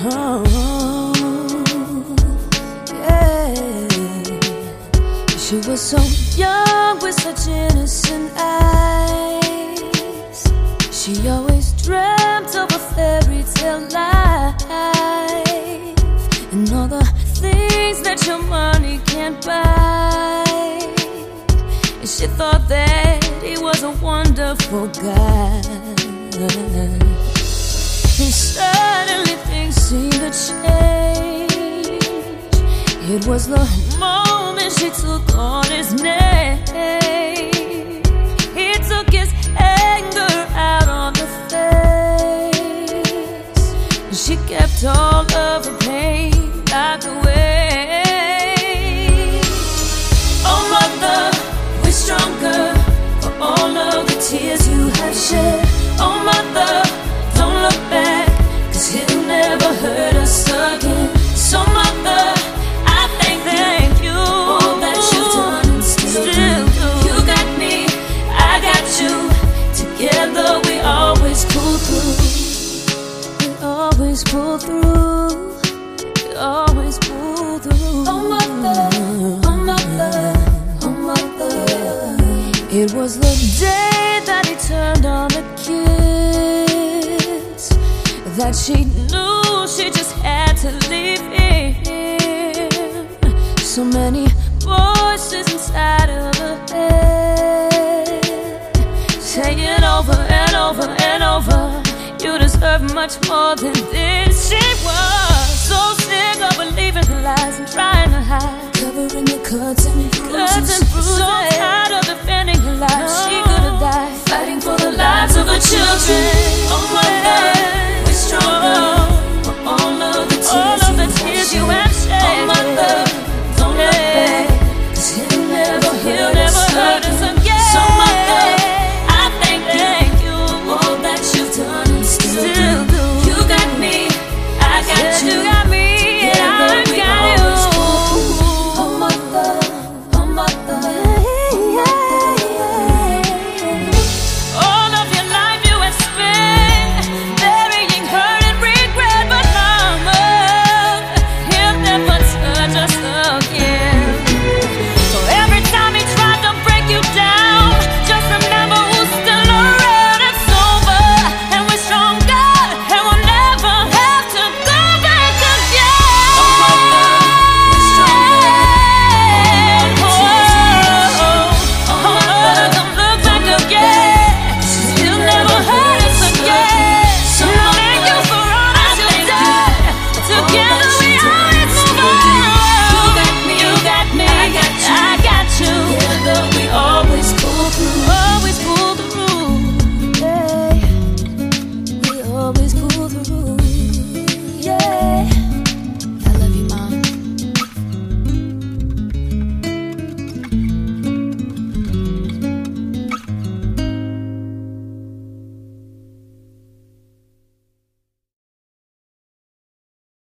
Oh, yeah. She was so young with such innocent eyes. She always dreamt of a fairy tale life and all the things that your money can't buy. And she thought that he was a wonderful guy. And suddenly things seemed to change. It was the moment she took on his name. He took his anger out on the face, and she kept all of her pain locked away. Oh mother, we're stronger for all of the tears you have shed. Oh mother, don't look back, 'cause he'll never hurt us again. So mother, I thank you all that you've done and still do. You got me, I got you. Together we always pull through. We always pull through. We always pull through. Oh mother, oh mother, oh mother. It was the day that he turned on the kids that she knew she just had to leave him. So many voices inside of her head saying over and over and over, you deserve much more than this. She was so sick of believing her lies and trying to hide, covering the cuts and bruises. So tired of defending her life, she could have died fighting for the lives of her children. Oh my